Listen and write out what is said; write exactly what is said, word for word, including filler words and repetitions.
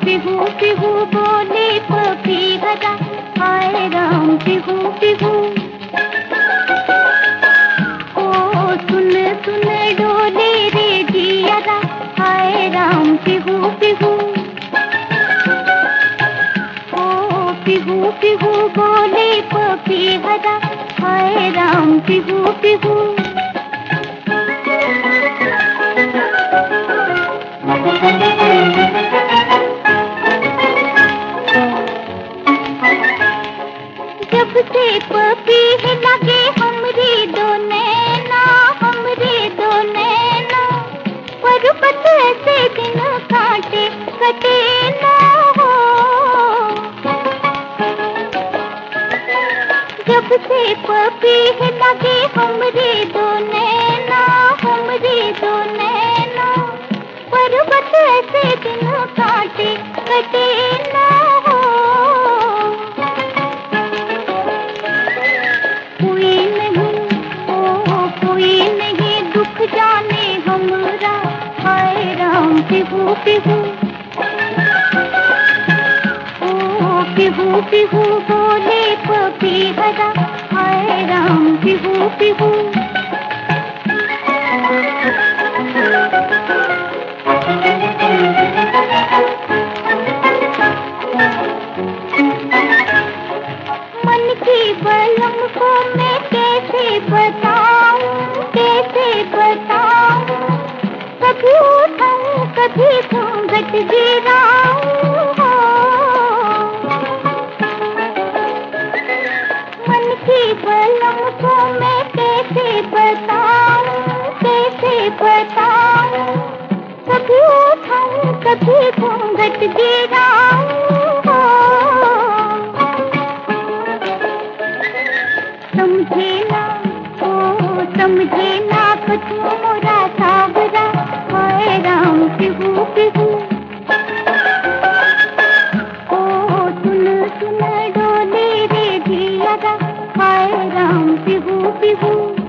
पिहू पिहू बोले पपीहरा, हाय राम पिहू पिहू। ओ सुन सुन डोले रे जियरा, हाय राम पिहू पिहू। ओ पिहू पिहू बोले पपीहरा, हाय राम पिहू पिहू। जब से पपीह लगे हमरे दो नैना, हमरे दो नैना, पर्वत से दिन काटे कटे ना हो। जब से पपीह लगे हमरे दो नैना, हमरे दो नैना, पर्वत से दिन काटे कटे ना हो। कोई नहीं, ओ कोई नहीं दुख जाने हमरा, हाय राम पिहू पिहू। ओ पिहू पिहू बोले पपीहरा, हाय राम पिहू पिहू। मन की बलम को मैं कैसे बताऊं, कैसे बताऊं, कभी उठाऊं कभी घूंघट गिराऊं हो। मन की बलम को मैं कैसे बताऊं, कैसे बताऊं, कभी उठाऊं कभी घूंघट गिराऊं हो। समझे ना, ओ समझे ना कुछ मोरा सावरा, हाय राम पिहू पिहू। ओ सुन सुन डोले रे जियरा, हाय राम पिहू पिहू।